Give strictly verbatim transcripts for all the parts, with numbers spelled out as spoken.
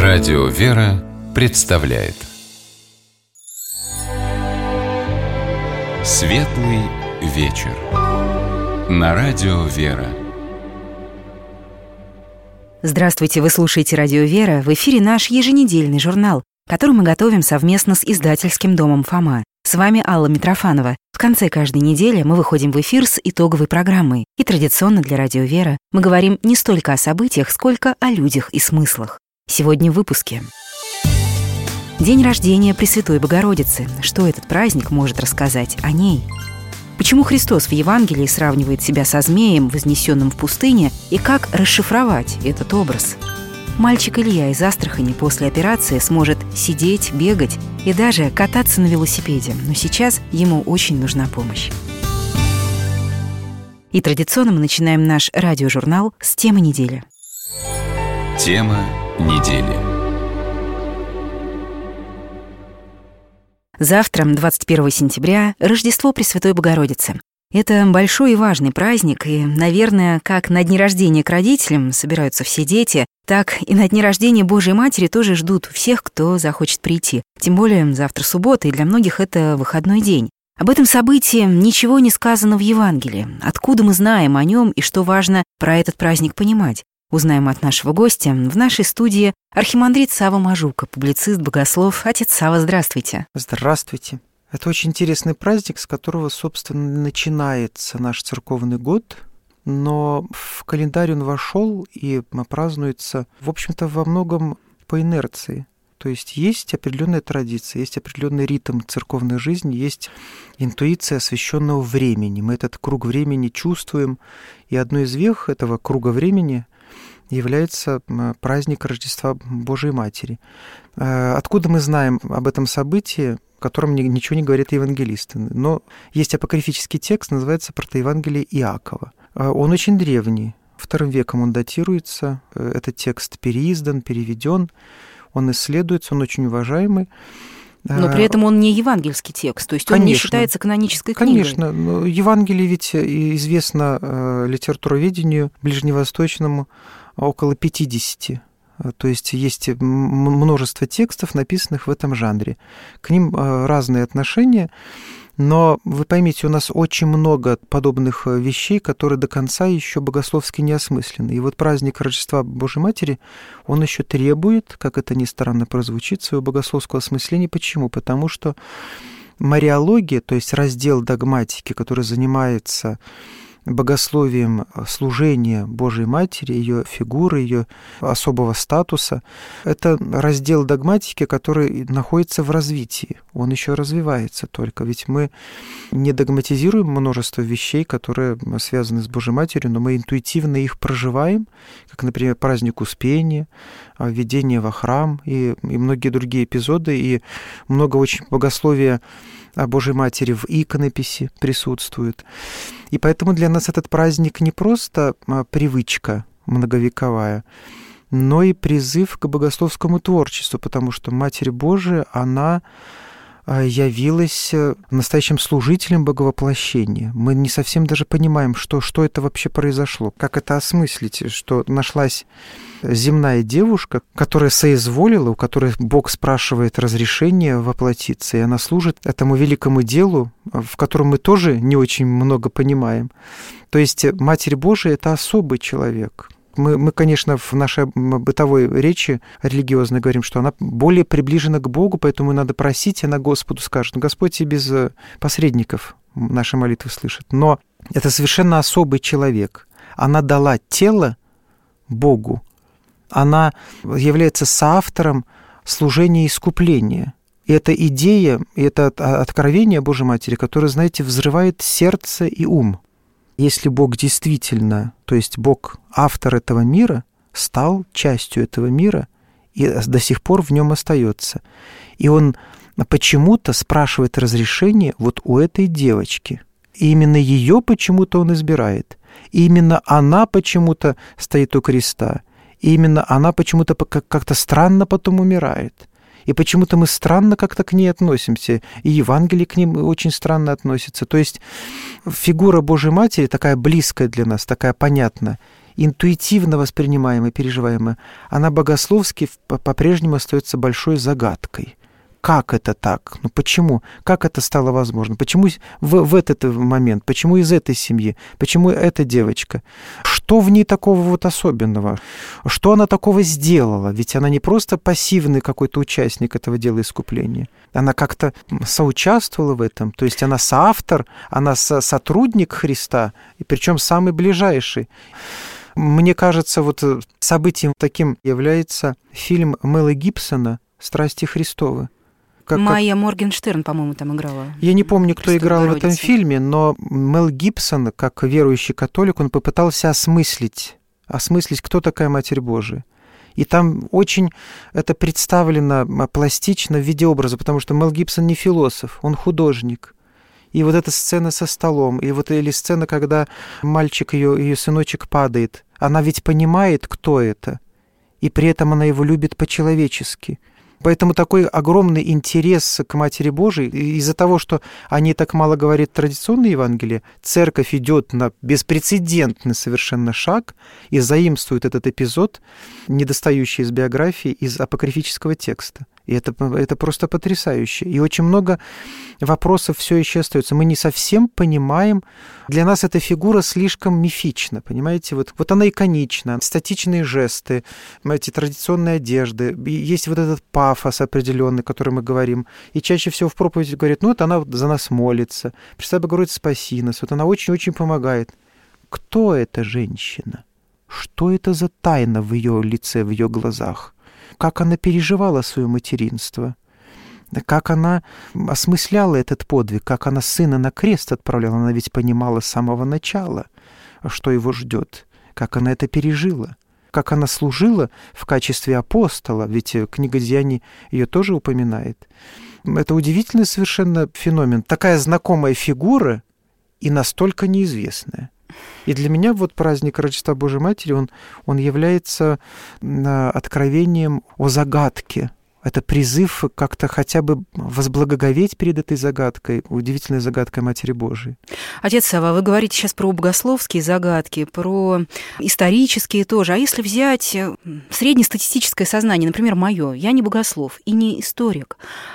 Радио «Вера» представляет Светлый вечер на Радио «Вера». Здравствуйте, вы слушаете Радио «Вера». В эфире наш еженедельный журнал, который мы готовим совместно с издательским домом «Фома». С вами Алла Митрофанова. В конце каждой недели мы выходим в эфир с итоговой программой. И традиционно для Радио «Вера» мы говорим не столько о событиях, сколько о людях и смыслах. Сегодня в выпуске. День рождения Пресвятой Богородицы. Что этот праздник может рассказать о ней? Почему Христос в Евангелии сравнивает себя со змеем, вознесенным в пустыне, и как расшифровать этот образ? Мальчик Илья из Астрахани после операции сможет сидеть, бегать и даже кататься на велосипеде, но сейчас ему очень нужна помощь. И традиционно мы начинаем наш радиожурнал с темы недели. Тема недели. Завтра, двадцать первого сентября, Рождество Пресвятой Богородицы. Это большой и важный праздник, и, наверное, как на дни рождения к родителям собираются все дети, так и на дни рождения Божией Матери тоже ждут всех, кто захочет прийти. Тем более завтра суббота, и для многих это выходной день. Об этом событии ничего не сказано в Евангелии. Откуда мы знаем о нем и что важно про этот праздник понимать? Узнаем от нашего гостя. В нашей студии архимандрит Савва Мажука, публицист, богослов. Отец Савва, здравствуйте. Здравствуйте. Это очень интересный праздник, с которого, собственно, начинается наш церковный год, но в календарь он вошел и празднуется, в общем-то, во многом по инерции. То есть есть определенная традиция, есть определенный ритм церковной жизни, есть интуиция освященного времени. Мы этот круг времени чувствуем, и одной из вех этого круга времени является праздник Рождества Божией Матери. Откуда мы знаем об этом событии, о котором ничего не говорят евангелисты? Но есть апокрифический текст, называется «Протоевангелие Иакова». Он очень древний, вторым веком он датируется, этот текст переиздан, переведен, он исследуется, он очень уважаемый. Но при этом он не евангельский текст, то есть он Конечно. не считается канонической книгой. Конечно. Но Евангелие ведь известно литературоведению ближневосточному около пятидесяти. То есть есть множество текстов, написанных в этом жанре. К ним разные отношения, но вы поймите, у нас очень много подобных вещей, которые до конца еще богословски не осмыслены. И вот праздник Рождества Божией Матери, он еще требует, как это ни странно прозвучит, своего богословского осмысления. Почему? Потому что мариология, то есть раздел догматики, который занимается богословием служения Божией Матери, ее фигуры, ее особого статуса, это раздел догматики, который находится в развитии. Он еще развивается только. Ведь мы не догматизируем множество вещей, которые связаны с Божией Матерью, но мы интуитивно их проживаем, как, например, праздник Успения, введение во храм и, и многие другие эпизоды, и много очень богословия о Божией Матери в иконописи присутствует. И поэтому для нас этот праздник не просто привычка многовековая, но и призыв к богословскому творчеству, потому что Матерь Божия, она явилась настоящим служителем боговоплощения. Мы не совсем даже понимаем, что, что это вообще произошло, как это осмыслить, что нашлась земная девушка, которая соизволила, у которой Бог спрашивает разрешения воплотиться, и она служит этому великому делу, в котором мы тоже не очень много понимаем. То есть Матерь Божия — это особый человек. Мы, мы, конечно, в нашей бытовой речи религиозной говорим, что она более приближена к Богу, поэтому надо просить, и она Господу скажет. Господь и без посредников наши молитвы слышит. Но это совершенно особый человек. Она дала тело Богу. Она является соавтором служения и искупления. И это идея, и это откровение Божьей Матери, которое, знаете, взрывает сердце и ум. Если Бог действительно, то есть Бог, автор этого мира, стал частью этого мира и до сих пор в нем остается, и Он почему-то спрашивает разрешение вот у этой девочки, и именно ее почему-то Он избирает, и именно она почему-то стоит у креста, и именно она почему-то как-то странно потом умирает. И почему-то мы странно как-то к ней относимся, и Евангелие к ним очень странно относится. То есть фигура Божьей Матери такая близкая для нас, такая понятная. интуитивно воспринимаемая, переживаемая, она богословски по-прежнему остается большой загадкой. Как это так? Ну почему? Как это стало возможно? Почему в, в этот момент? Почему из этой семьи? Почему эта девочка? Что в ней такого вот особенного? Что она такого сделала? Ведь она не просто пассивный какой-то участник этого дела искупления. Она как-то соучаствовала в этом. То есть она соавтор, она со- сотрудник Христа, и причем самый ближайший. Мне кажется, вот событием таким является фильм Мэла Гибсона «Страсти Христовы». Как, Майя как... Моргенштерн, по-моему, там играла. Я не помню, кто играл Богородицы. в этом фильме, но Мел Гибсон, как верующий католик, он попытался осмыслить, осмыслить, кто такая Матерь Божия. И там очень это представлено пластично в виде образа, потому что Мел Гибсон не философ, он художник. И вот эта сцена со столом, и вот или сцена, когда мальчик, ее, ее сыночек падает, она ведь понимает, кто это, и при этом она его любит по-человечески. Поэтому такой огромный интерес к Матери Божией, из-за того, что о ней так мало говорит традиционное Евангелие, церковь идет на беспрецедентный совершенно шаг и заимствует этот эпизод, недостающий из биографии, из апокрифического текста. И это, это просто потрясающе. И очень много вопросов все еще остается. Мы не совсем понимаем. Для нас эта фигура слишком мифична, понимаете? Вот, вот она иконична, статичные жесты, эти традиционные одежды. Есть вот этот пафос определенный, о котором мы говорим. И чаще всего в проповеди говорят, ну вот она за нас молится. Пресвятая Богородица, спаси нас. Вот она очень-очень помогает. Кто эта женщина? Что это за тайна в ее лице, в ее глазах? Как она переживала свое материнство, как она осмысляла этот подвиг, как она сына на крест отправляла. Она ведь понимала с самого начала, что его ждет, как она это пережила, как она служила в качестве апостола, ведь книга Деяний ее тоже упоминает. Это удивительный совершенно феномен. Такая знакомая фигура и настолько неизвестная. И для меня вот праздник Рождества Божией Матери, он, он является откровением о загадке. Это призыв как-то хотя бы возблагоговеть перед этой загадкой, удивительной загадкой Матери Божией. Отец Савва, вы говорите сейчас про богословские загадки, про исторические тоже. А если взять среднестатистическое сознание, например, мое, я не богослов и не историк,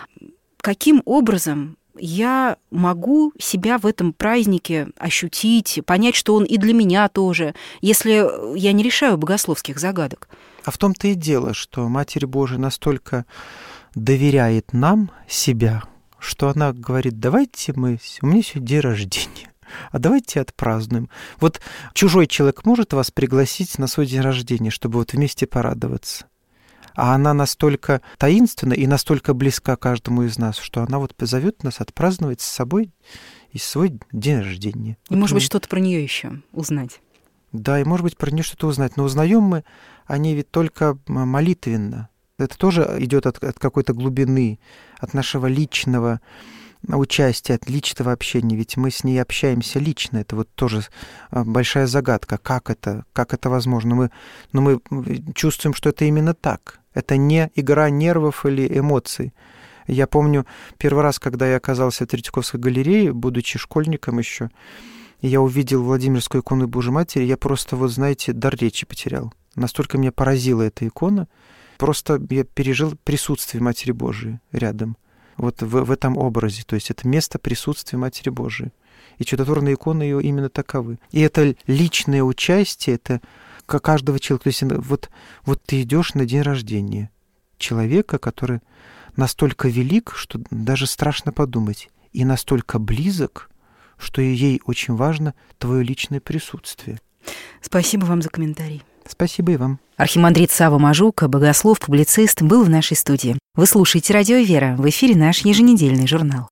каким образом я могу себя в этом празднике ощутить, понять, что он и для меня тоже, если я не решаю богословских загадок? А в том-то и дело, что Матерь Божия настолько доверяет нам себя, что она говорит, давайте мы, у меня сегодня день рождения, а давайте отпразднуем. Вот чужой человек может вас пригласить на свой день рождения, чтобы вот вместе порадоваться. А она настолько таинственна и настолько близка каждому из нас, что она вот позовет нас отпраздновать с собой и свой день рождения. И, вот может мы... быть, что-то про нее еще узнать. Да, и, может быть, про нее что-то узнать. Но узнаем мы о ней ведь только молитвенно. Это тоже идет от, от какой-то глубины, от нашего личного участия, от личного общения. Ведь мы с ней общаемся лично. Это вот тоже большая загадка. Как это, как это возможно? Мы, но мы чувствуем, что это именно так. Это не игра нервов или эмоций. Я помню первый раз, когда я оказался в Третьяковской галерее, будучи школьником еще, и я увидел Владимирскую икону Божией Матери, я просто, вот знаете, дар речи потерял. Настолько меня поразила эта икона. Просто я пережил присутствие Матери Божией рядом. Вот в, в этом образе. То есть это место присутствия Матери Божией. И чудотворные иконы ее именно таковы. И это личное участие, это каждого человека. То есть вот, вот ты идешь на день рождения человека, который настолько велик, что даже страшно подумать, и настолько близок, что ей очень важно твое личное присутствие. Спасибо вам за комментарий. Спасибо и вам. Архимандрит Савва Мажука, богослов, публицист, был в нашей студии. Вы слушаете «Радио Вера». В эфире наш еженедельный журнал.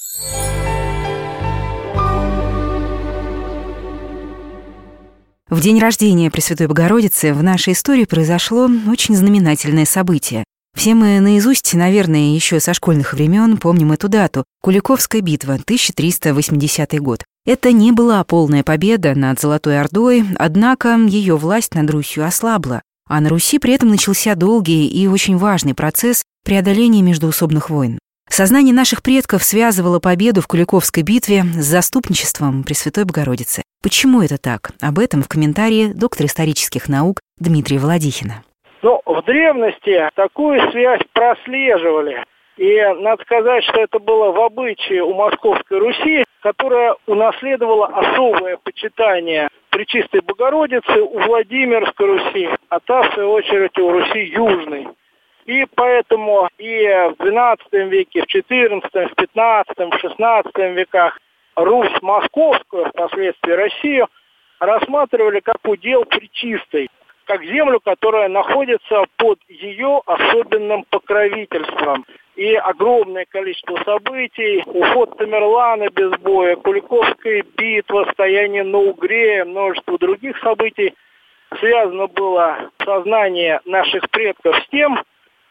В день рождения Пресвятой Богородицы в нашей истории произошло очень знаменательное событие. Все мы наизусть, наверное, еще со школьных времен помним эту дату – Куликовская битва, тысяча триста восьмидесятый год. Это не была полная победа над Золотой Ордой, однако ее власть над Русью ослабла, а на Руси при этом начался долгий и очень важный процесс преодоления междоусобных войн. Сознание наших предков связывало победу в Куликовской битве с заступничеством Пресвятой Богородицы. Почему это так? Об этом в комментарии доктора исторических наук Дмитрия Володихина. Ну, в древности такую связь прослеживали. И надо сказать, что это было в обычае у Московской Руси, которая унаследовала особое почитание Пречистой Богородицы у Владимирской Руси, а та, в свою очередь, у Руси Южной. И поэтому и в двенадцатом веке, в четырнадцатом, в пятнадцатом, в шестнадцатом веках Русь Московскую, впоследствии Россию, рассматривали как удел Пречистой, как землю, которая находится под ее особенным покровительством. И огромное количество событий, уход Тамерлана без боя, Куликовская битва, стояние на Угре, множество других событий связано было сознание наших предков с тем,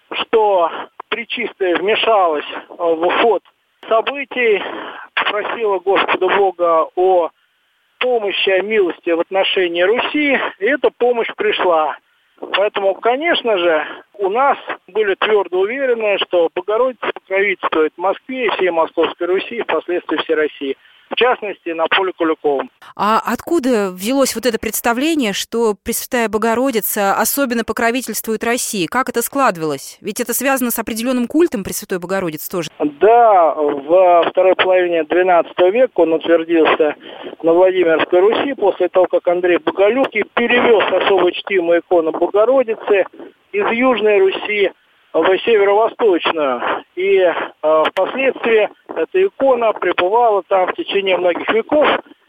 что Пречистая вмешалась в ход событий, просила Господа Бога о помощи, о милости в отношении Руси, и эта помощь пришла. Поэтому, конечно же, у нас были твердо уверены, что Богородица покровительствует Москве и всей Московской Руси, и впоследствии всей России. В частности, на поле Куликовом. А откуда взялось вот это представление, что Пресвятая Богородица особенно покровительствует России? Как это складывалось? Ведь это связано с определенным культом Пресвятой Богородицы тоже. Да, во второй половине двенадцатого века он утвердился на Владимирской Руси после того, как Андрей Боголюбский перевез особо чтимую икону Богородицы из Южной Руси в северо-восточную. И э, впоследствии эта икона пребывала там в течение многих веков.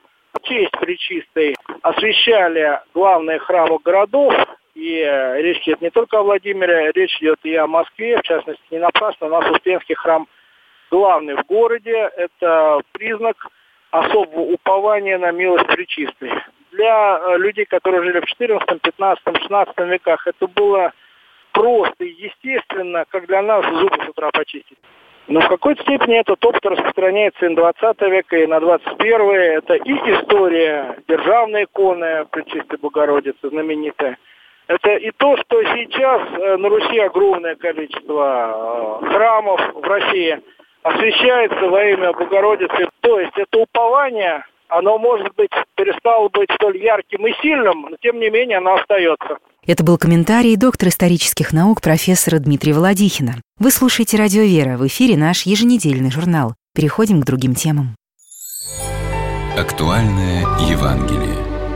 В честь Пречистой освящали главные храмы городов. И э, речь идет не только о Владимире, речь идет и о Москве. В частности, не напрасно у нас Успенский храм главный в городе. Это признак особого упования на милость Пречистой. Для э, людей, которые жили в четырнадцатом, пятнадцатом, шестнадцатом веках, это было просто и естественно, как для нас зубы с утра почистить. Но в какой-то степени этот опыт распространяется и на двадцатый век, и на двадцать первый. Это и история державной иконы Пречистой Богородицы, знаменитая. Это и то, что сейчас на Руси огромное количество храмов в России освящается во имя Богородицы. То есть это упование, оно, может быть, перестало быть столь ярким и сильным, но тем не менее оно остается. Это был комментарий доктора исторических наук профессора Дмитрия Володихина. Вы слушаете «Радио Вера». В эфире наш еженедельный журнал. Переходим к другим темам. Актуальное Евангелие.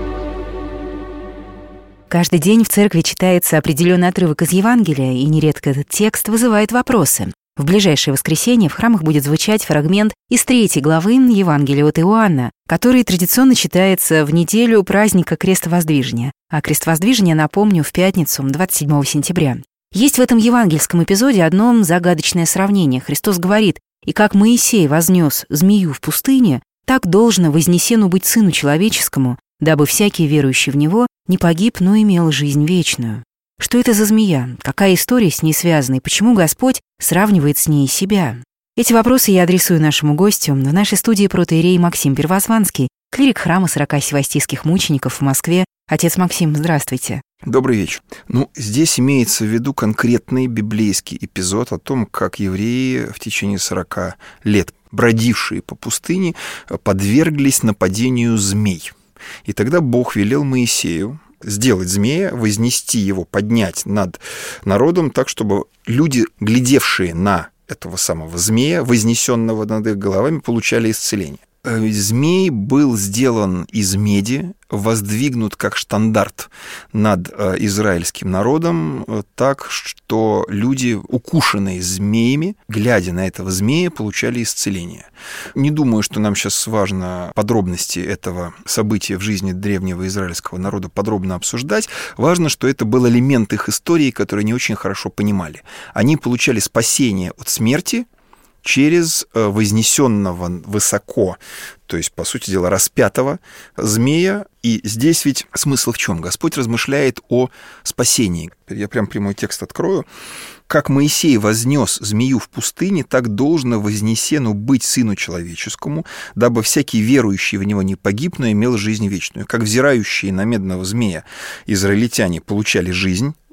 Каждый день в церкви читается определенный отрывок из Евангелия, и нередко этот текст вызывает вопросы. В ближайшее воскресенье в храмах будет звучать фрагмент из третьей главы Евангелия от Иоанна, который традиционно читается в неделю праздника Крестовоздвижения. А Крестовоздвижение, напомню, в пятницу, двадцать седьмого сентября. Есть в этом евангельском эпизоде одно загадочное сравнение. Христос говорит: «И как Моисей вознес змею в пустыне, так должно вознесену быть Сыну Человеческому, дабы всякий верующий в Него не погиб, но имел жизнь вечную». Что это за змея? Какая история с ней связана? И почему Господь сравнивает с ней себя? Эти вопросы я адресую нашему гостю. В нашей студии протоиерей Максим Первозванский, клирик храма сорока севастийских мучеников в Москве. Отец Максим, здравствуйте. Добрый вечер. Ну, здесь имеется в виду конкретный библейский эпизод о том, как евреи в течение сорока лет, бродившие по пустыне, подверглись нападению змей. И тогда Бог велел Моисею сделать змея, вознести его, поднять над народом так, чтобы люди, глядевшие на этого самого змея, вознесенного над их головами, получали исцеление. Змей был сделан из меди, воздвигнут как штандарт над израильским народом, так что люди, укушенные змеями, глядя на этого змея, получали исцеление. Не думаю, что нам сейчас важно подробности этого события в жизни древнего израильского народа подробно обсуждать. Важно, что это был элемент их истории, который не очень хорошо понимали. Они получали спасение от смерти через вознесенного высоко, то есть, по сути дела, распятого змея. И здесь ведь смысл в чем? Господь размышляет о спасении. Я прям прямой текст открою. «Как Моисей вознес змею в пустыне, так должно вознесену быть Сыну Человеческому, дабы всякий верующий в Него не погиб, но имел жизнь вечную». Как взирающие на медного змея израильтяне получали жизнь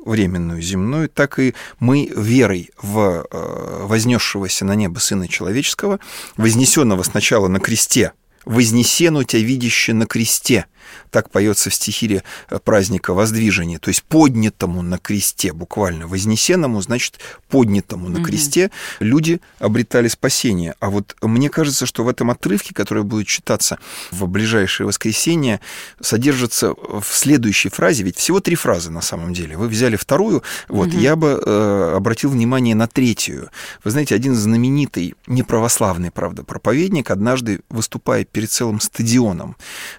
временную, земную, так и мы верой в вознесшегося на небо Сына Человеческого, вознесенного сначала на кресте, «Вознесену тебя видяще на кресте». Так поется в стихире праздника Воздвижения, то есть поднятому на кресте, буквально вознесенному, значит, поднятому на кресте, mm-hmm. люди обретали спасение. А вот мне кажется, что в этом отрывке, который будет читаться в ближайшее воскресенье, содержится в следующей фразе, ведь всего три фразы на самом деле. Вы взяли вторую, вот, mm-hmm. я бы э, обратил внимание на третью. Вы знаете, один знаменитый, неправославный, правда, проповедник, однажды, выступая перед целым стадионом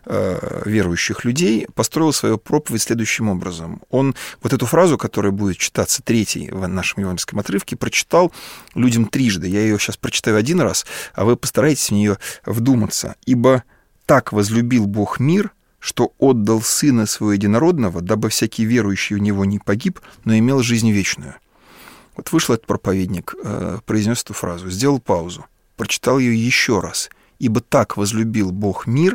э, верующих людей, построил свою проповедь следующим образом. Он вот эту фразу, которая будет читаться третьей в нашем евангельском отрывке, прочитал людям трижды. Я ее сейчас прочитаю один раз, а вы постарайтесь в нее вдуматься. «Ибо так возлюбил Бог мир, что отдал Сына Своего Единородного, дабы всякий верующий в Него не погиб, но имел жизнь вечную». Вот вышел этот проповедник, произнес эту фразу, сделал паузу, прочитал ее еще раз. «Ибо так возлюбил Бог мир,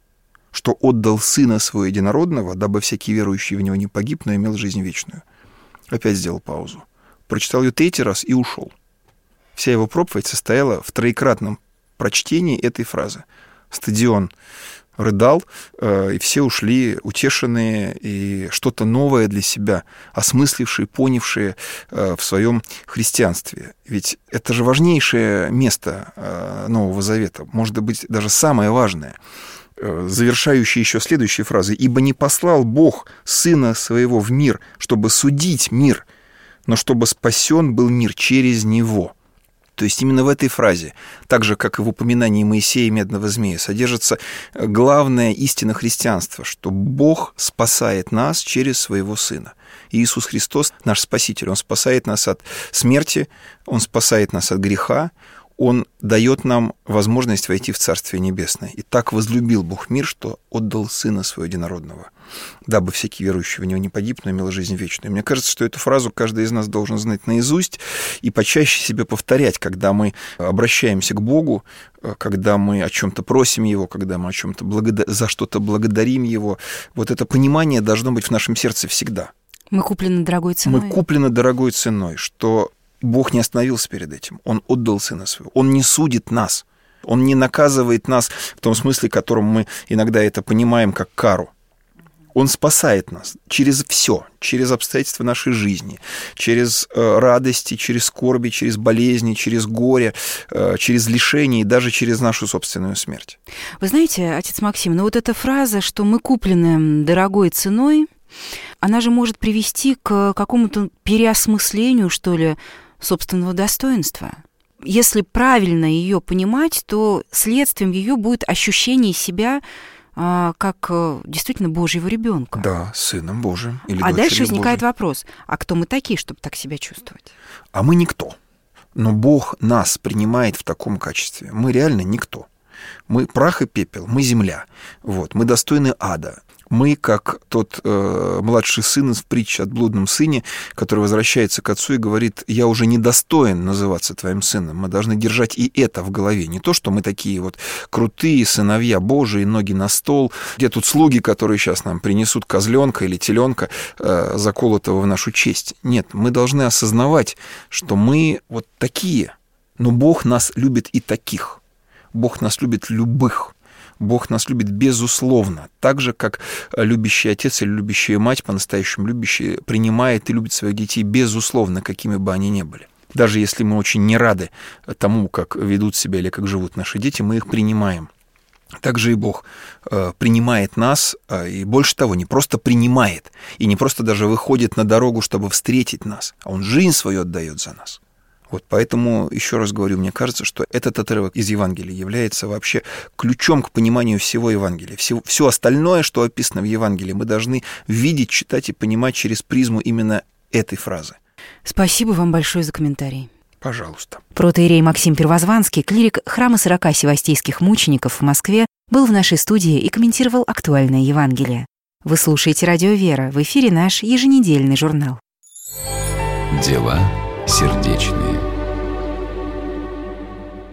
что отдал Сына Своего Единородного, дабы всякий верующий в Него не погиб, но имел жизнь вечную». Опять сделал паузу. Прочитал ее третий раз и ушел. Вся его проповедь состояла в троекратном прочтении этой фразы. Стадион рыдал, и все ушли утешенные и что-то новое для себя, осмыслившие, понявшие в своем христианстве. Ведь это же важнейшее место Нового Завета, может быть, даже самое важное. Завершающая еще следующей фразой: «Ибо не послал Бог Сына Своего в мир, чтобы судить мир, но чтобы спасен был мир через Него». То есть именно в этой фразе, так же, как и в упоминании Моисея и медного змея, содержится главная истина христианства, что Бог спасает нас через Своего Сына. Иисус Христос, наш Спаситель, Он спасает нас от смерти, Он спасает нас от греха, Он дает нам возможность войти в Царствие Небесное. И так возлюбил Бог мир, что отдал Сына Своего Единородного, дабы всякий верующий в Него не погиб, но имел жизнь вечную. И мне кажется, что эту фразу каждый из нас должен знать наизусть и почаще себе повторять, когда мы обращаемся к Богу, когда мы о чем-то просим Его, когда мы о чем-то благода... за что-то благодарим Его. Вот это понимание должно быть в нашем сердце всегда. Мы куплены дорогой ценой. Мы куплены дорогой ценой, что Бог не остановился перед этим. Он отдал Сына Своего. Он не судит нас. Он не наказывает нас в том смысле, в котором мы иногда это понимаем как кару. Он спасает нас через все, через обстоятельства нашей жизни, через э, радости, через скорби, через болезни, через горе, э, через лишения и даже через нашу собственную смерть. Вы знаете, отец Максим, ну вот эта фраза, что мы куплены дорогой ценой, она же может привести к какому-то переосмыслению, что ли, собственного достоинства. Если правильно ее понимать, то следствием ее будет ощущение себя а, как действительно Божьего ребенка. Да, сыном Божиим. Или а дальше возникает Божиим. Вопрос: а кто мы такие, чтобы так себя чувствовать? А мы никто. Но Бог нас принимает в таком качестве. Мы реально никто. Мы прах и пепел, мы земля. Вот. Мы достойны ада. Мы, как тот э, младший сын в притче о блудном сыне, который возвращается к отцу и говорит: «Я уже не достоин называться твоим сыном». Мы должны держать и это в голове. Не то, что мы такие вот крутые сыновья Божии, ноги на стол. Где тут слуги, которые сейчас нам принесут козленка или теленка, э, заколотого в нашу честь? Нет, мы должны осознавать, что мы вот такие. Но Бог нас любит и таких. Бог нас любит любых. Бог нас любит безусловно, так же, как любящий отец или любящая мать, по-настоящему любящие, принимает и любит своих детей безусловно, какими бы они ни были. Даже если мы очень не рады тому, как ведут себя или как живут наши дети, мы их принимаем. Также и Бог принимает нас, и больше того, не просто принимает, и не просто даже выходит на дорогу, чтобы встретить нас, а Он жизнь свою отдает за нас. Вот поэтому, еще раз говорю, мне кажется, что этот отрывок из Евангелия является вообще ключом к пониманию всего Евангелия. Все, все остальное, что описано в Евангелии, мы должны видеть, читать и понимать через призму именно этой фразы. Спасибо вам большое за комментарий. Пожалуйста. Протоиерей Максим Первозванский, клирик храма сорока севастийских мучеников в Москве, был в нашей студии и комментировал актуальное Евангелие. Вы слушаете «Радио Вера», в эфире наш еженедельный журнал. Дела сердечные.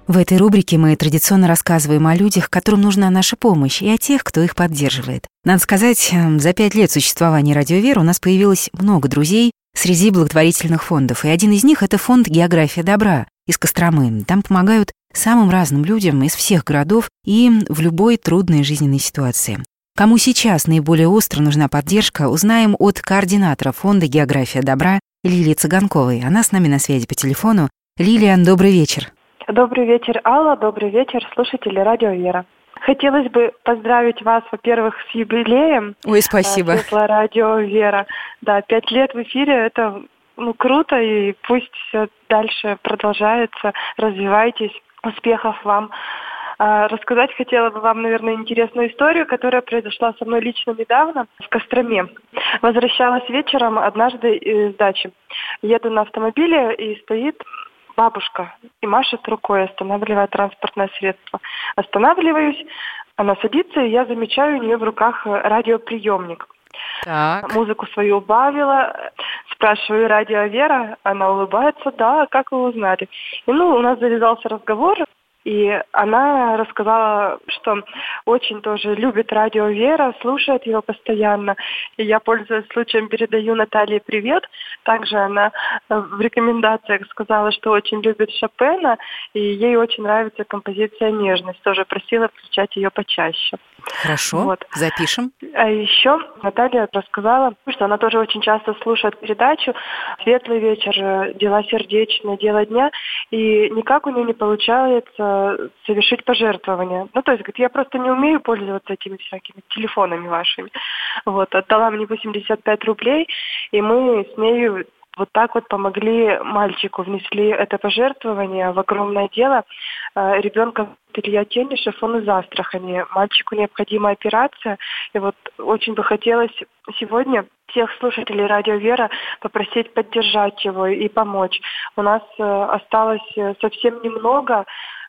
В этой рубрике мы традиционно рассказываем о людях, которым нужна наша помощь, и о тех, кто их поддерживает. Надо сказать, за пять лет существования «Радио Вера» у нас появилось много друзей среди благотворительных фондов, и один из них — это фонд «География добра» из Костромы. Там помогают самым разным людям из всех городов и в любой трудной жизненной ситуации. Кому сейчас наиболее остро нужна поддержка, узнаем от координатора фонда «География добра» Лилии Цыганковой. Она с нами на связи по телефону. Лилия, добрый вечер. Добрый вечер, Алла. Добрый вечер, слушатели «Радио Вера». Хотелось бы поздравить вас, во-первых, с юбилеем. Ой, спасибо. Светлое радио «Вера». Да, пять лет в эфире — это ну, круто, и пусть все дальше продолжается. Развивайтесь. Успехов вам. Рассказать хотела бы вам, наверное, интересную историю, которая произошла со мной лично недавно в Костроме. Возвращалась вечером однажды из дачи. Еду на автомобиле, и стоит бабушка и машет рукой, останавливая транспортное средство. Останавливаюсь, она садится, и я замечаю у нее в руках радиоприемник. Так. Музыку свою убавила, спрашиваю: «Радио Вера?» Она улыбается: «Да, как вы узнали?» И ну, у нас завязался разговор. И она рассказала, что очень тоже любит «Радио Вера», слушает его постоянно. И я, пользуясь случаем, передаю Наталье привет. Также она в рекомендациях сказала, что очень любит Шопена, и ей очень нравится композиция «Нежность». Тоже просила включать ее почаще. Хорошо, вот. Запишем. А еще Наталья рассказала, что она тоже очень часто слушает передачу «Светлый вечер», «Дела сердечные», «Дело дня», и никак у нее не получается совершить пожертвование. Ну, то есть, говорит, я просто не умею пользоваться этими всякими телефонами вашими. Вот, отдала мне восемьдесят пять рублей, и мы с нею вот так вот помогли мальчику, внесли это пожертвование в огромное дело. Ребенка Илья Тенишев, он из Астрахани. Мальчику необходима операция. И вот очень бы хотелось сегодня всех слушателей «Радио Вера» попросить поддержать его и помочь. У нас осталось совсем немного,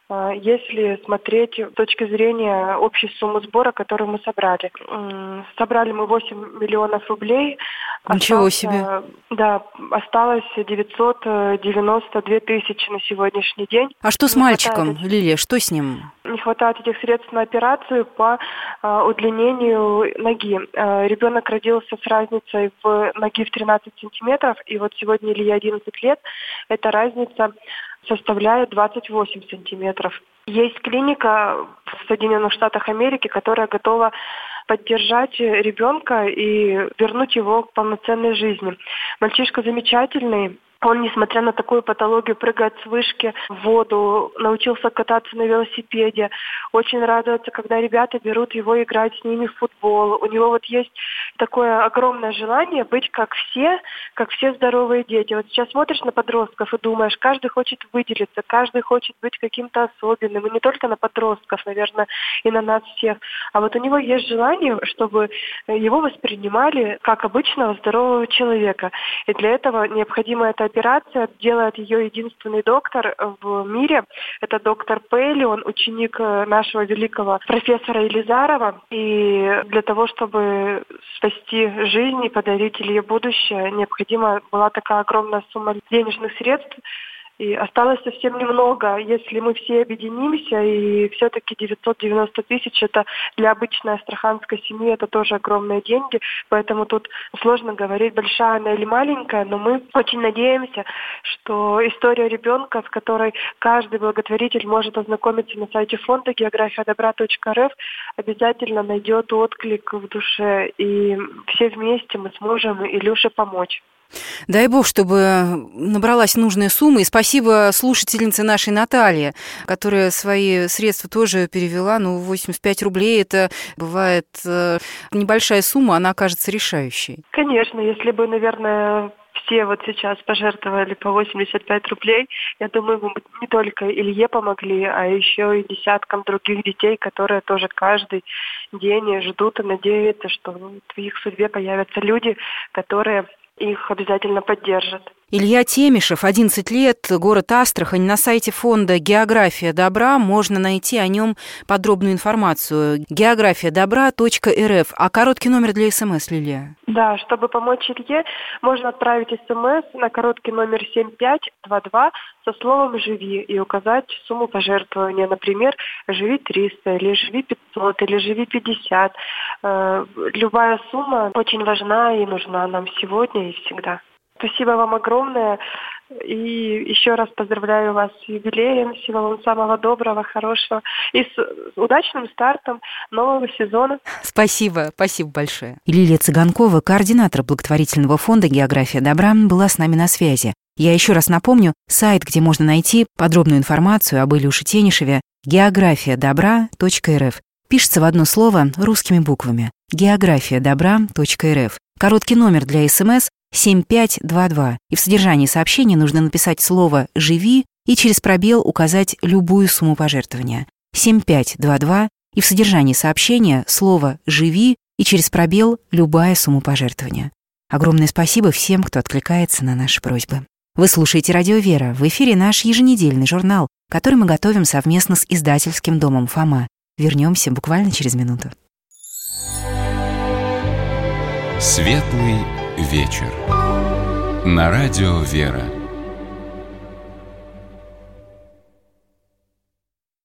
если смотреть с точки зрения общей суммы сбора, которую мы собрали. Собрали мы восемь миллионов рублей. Ничего осталось, себе. Да, осталось девятьсот девяносто две тысячи на сегодняшний день. А что с не мальчиком, хватает, Лилия, что с ним? Не хватает этих средств на операцию по а, удлинению ноги. А, ребенок родился с разницей в ноги в тринадцать сантиметров, и вот сегодня Илье одиннадцать лет, эта разница составляет двадцать восемь сантиметров. Есть клиника в Соединенных Штатах Америки, которая готова поддержать ребенка и вернуть его к полноценной жизни. Мальчишка замечательный. Он, несмотря на такую патологию, прыгает с вышки в воду, научился кататься на велосипеде. Очень радуется, когда ребята берут его играть с ними в футбол. У него вот есть такое огромное желание быть как все, как все здоровые дети. Вот сейчас смотришь на подростков и думаешь, каждый хочет выделиться, каждый хочет быть каким-то особенным. И не только на подростков, наверное, и на нас всех. А вот у него есть желание, чтобы его воспринимали как обычного здорового человека. И для этого необходима эта операция. Делает ее единственный доктор в мире. Это доктор Пейли, он ученик нашего великого профессора Елизарова. И для того, чтобы спасти жизнь и подарить Илье будущее, необходима была такая огромная сумма денежных средств. И осталось совсем немного. Если мы все объединимся, и все-таки девятьсот девяносто тысяч, это для обычной астраханской семьи, это тоже огромные деньги. Поэтому тут сложно говорить, большая она или маленькая, но мы очень надеемся, что история ребенка, с которой каждый благотворитель может ознакомиться на сайте фонда география добра точка эр эф, обязательно найдет отклик в душе. И все вместе мы сможем Илюше помочь. Дай бог, чтобы набралась нужная сумма. И спасибо слушательнице нашей Наталье, которая свои средства тоже перевела. Ну, восемьдесят пять рублей – это бывает небольшая сумма, она окажется решающей. Конечно, если бы, наверное, все вот сейчас пожертвовали по восемьдесят пять рублей, я думаю, мы не только Илье помогли, а еще и десяткам других детей, которые тоже каждый день ждут и надеются, что в их судьбе появятся люди, которые их обязательно поддержат. Илья Темишев, одиннадцать лет, город Астрахань. На сайте фонда «География добра» можно найти о нем подробную информацию. география добра точка эр эф. А короткий номер для СМС, Лилия? Да, чтобы помочь Илье, можно отправить СМС на короткий номер семь пять два два со словом «Живи» и указать сумму пожертвования. Например, «Живи триста» или «Живи пятьсот» или «Живи пятьдесят». Любая сумма очень важна и нужна нам сегодня и всегда. Спасибо вам огромное. И еще раз поздравляю вас с юбилеем. Всего вам самого доброго, хорошего. И с удачным стартом нового сезона. Спасибо, спасибо большое. Лилия Цыганкова, координатор благотворительного фонда «География добра», была с нами на связи. Я еще раз напомню, сайт, где можно найти подробную информацию об Илюше Тенишеве, география добра точка эр эф. Пишется в одно слово русскими буквами. география добра точка эр эф. Короткий номер для СМС семь пять два два. И в содержании сообщения нужно написать слово «Живи» и через пробел указать любую сумму пожертвования. семь пять два два. И в содержании сообщения слово «Живи» и через пробел любая сумма пожертвования. Огромное спасибо всем, кто откликается на наши просьбы. Вы слушаете «Радио Вера». В эфире наш еженедельный журнал, который мы готовим совместно с издательским домом «Фома». Вернемся буквально через минуту. Светлый вечер. На радио «Вера».